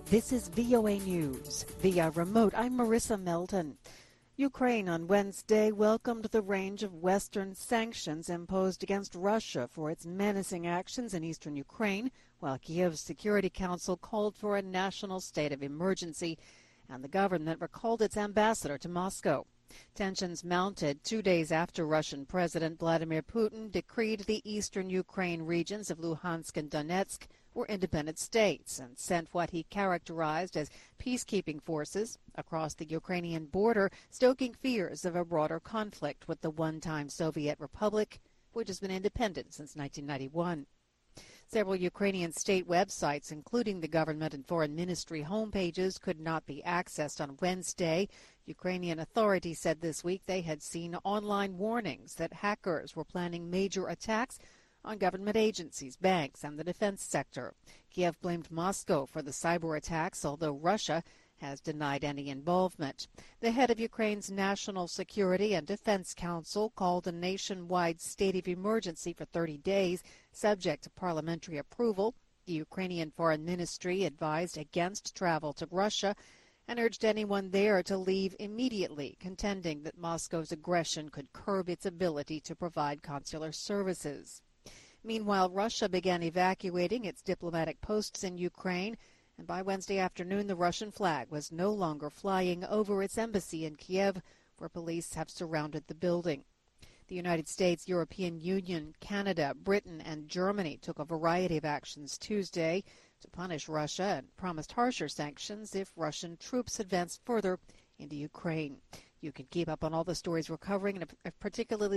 This is VOA News. Via remote, I'm Marissa Melton. Ukraine on Wednesday welcomed the range of Western sanctions imposed against Russia for its menacing actions in eastern Ukraine, while Kiev's Security Council called for a national state of emergency, and the government recalled its ambassador to Moscow. Tensions mounted 2 days after Russian President Vladimir Putin decreed the eastern Ukraine regions of Luhansk and Donetsk were independent states and sent what he characterized as peacekeeping forces across the Ukrainian border, stoking fears of a broader conflict with the one-time Soviet republic, which has been independent since 1991. Several Ukrainian state websites, including the government and foreign ministry homepages, could not be accessed on Wednesday. Ukrainian authorities said this week they had seen online warnings that hackers were planning major attacks on government agencies, banks, and the defense sector. Kiev blamed Moscow for the cyber attacks, although Russia has denied any involvement. The head of Ukraine's National Security and Defense Council called a nationwide state of emergency for 30 days, subject to parliamentary approval. The Ukrainian Foreign Ministry advised against travel to Russia and urged anyone there to leave immediately, contending that Moscow's aggression could curb its ability to provide consular services. Meanwhile, Russia began evacuating its diplomatic posts in Ukraine, and by Wednesday afternoon, the Russian flag was no longer flying over its embassy in Kiev, where police have surrounded the building. The United States, European Union, Canada, Britain, and Germany took a variety of actions Tuesday to punish Russia and promised harsher sanctions if Russian troops advance further into Ukraine. You can keep up on all the stories we're covering, and particularly